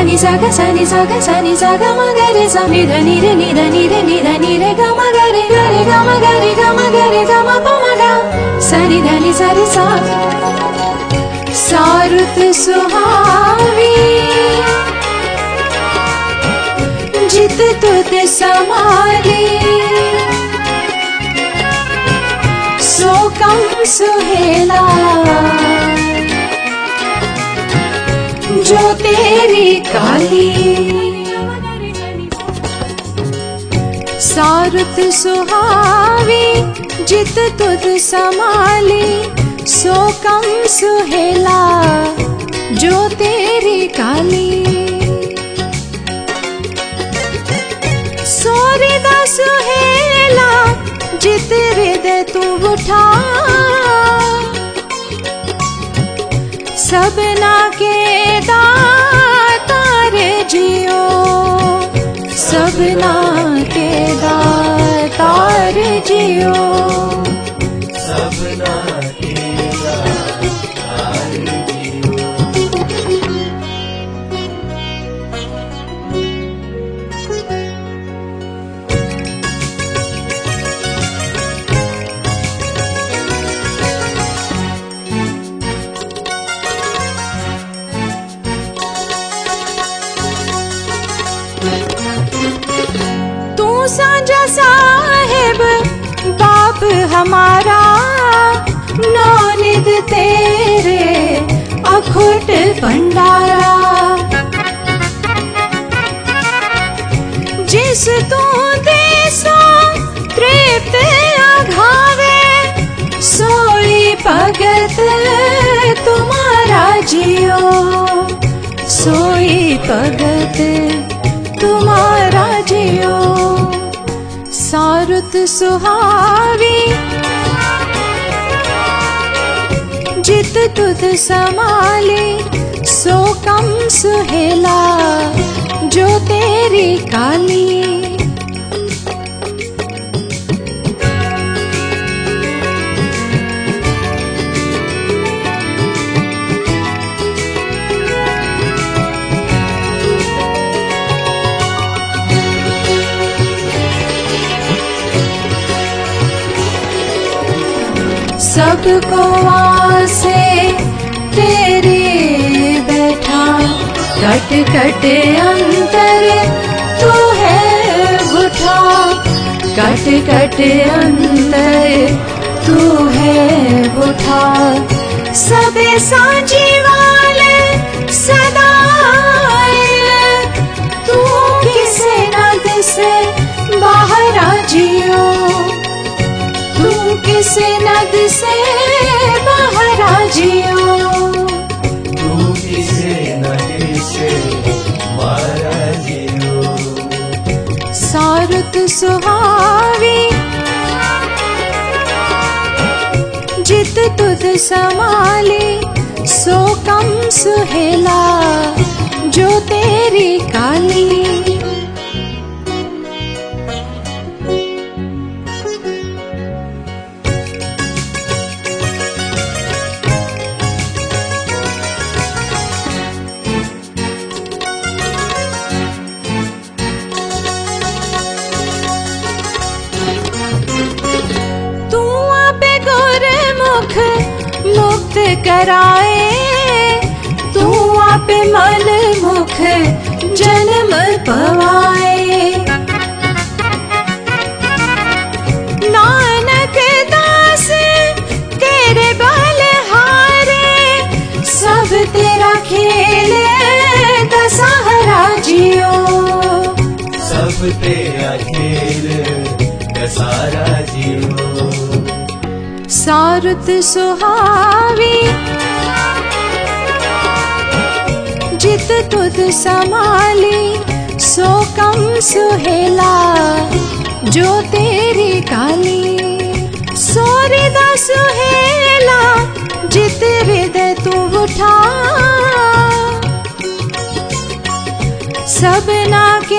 ni sa ga sa ni sa ga sa ni sa ga ma ga re sa ni da ni re ni da ni re ni da ni re ga ma ga re ga ma ga re ga ma ga re ga ma pa ma ga sa ni da ni sa re sa सारुत सुहावी जित तुत समाली सो कम सुहेला जो तेरी काली सारुत सुहावी जित तुत समाली सो कम सुहेला जो तेरी काली सोरिदा सुहेला जित हृदय तू उठा सबना के दातार जियो सबना के दातार जियो सबना के दातार जियो। तू साझा साहेब बाप हमारा नौनिध तेरे अखुट भंडारा जिस तू देसो तृप्त अघावे सोई भगत तुम्हारा जियो सोई भगत तुम्हारा जियो सारुत सुहावी जित तुत समाले सो कम सुहेला जो तेरी काली सबको आसे तेरे बैठा कट कट अंतर तू है उठा कट कट अंतर तू है उठा सबे साझी वाले सदा तू किसे नद से बाहर आ जियो तू किसे नद से बाहर आ जियो तू किसे नद से बाहर आ जियो सारुत सुहावी जित तुत समाले सो कम सुहेला जो तेरी काली मुक्त कराए तू आप मन मुख जन्म पवाए नानक दास तेरे बलहारे सब तेरा खेल दशहरा जियो सब तेरा खेल दशहरा जियो सारुत सुहावी जित तुत समाले सो कम सुहेला जो तेरी काली सोरिदा सुहेला जित हृदय तू उठा सबना के